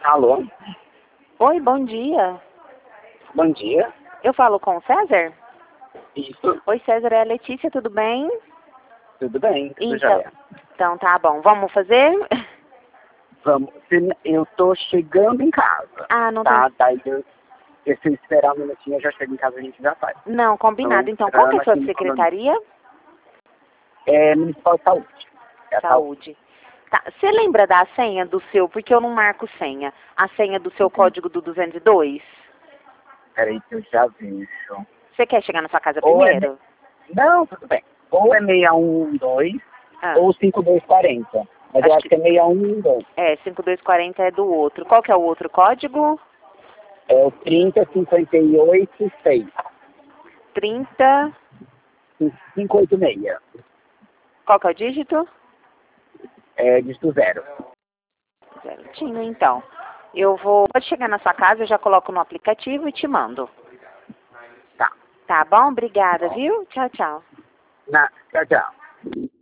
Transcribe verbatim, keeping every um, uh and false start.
Alô? Oi, bom dia. Bom dia. Eu falo com o César? Isso. Oi, César, é a Letícia, tudo bem? Tudo bem, tudo Então, jóia. então tá bom, vamos fazer? Vamos. Se- Eu tô chegando em casa. Ah, não Tá? tem... Daí eu, se eu esperar um minutinho, eu já chego em casa e a gente já faz. Não, combinado. Tô Então, qual que é a entrando sua aqui no condomínio. secretaria? É Municipal de Saúde. É a Saúde. Tá, você lembra da senha do seu, porque eu não marco senha, a senha do seu Entendi. código do duzentos e dois? Peraí que eu já vejo. Você quer chegar na sua casa Ou é... primeiro? Não, tudo bem. Ou é seis um dois Ah, ou cinco dois quatro zero. Mas eu acho acho que que é seis um dois. é, cinco dois quatro zero é do outro. Qual que é o outro código? É o trinta cinquenta e oito seis. trinta. cinco oito seis. Qual que é o dígito? É dígito zero. Certinho, então. Eu vou... Pode chegar na sua casa, eu já coloco no aplicativo e te mando. Tá. Tá bom? Obrigada, viu? Tchau, tchau. Na, tchau, tchau.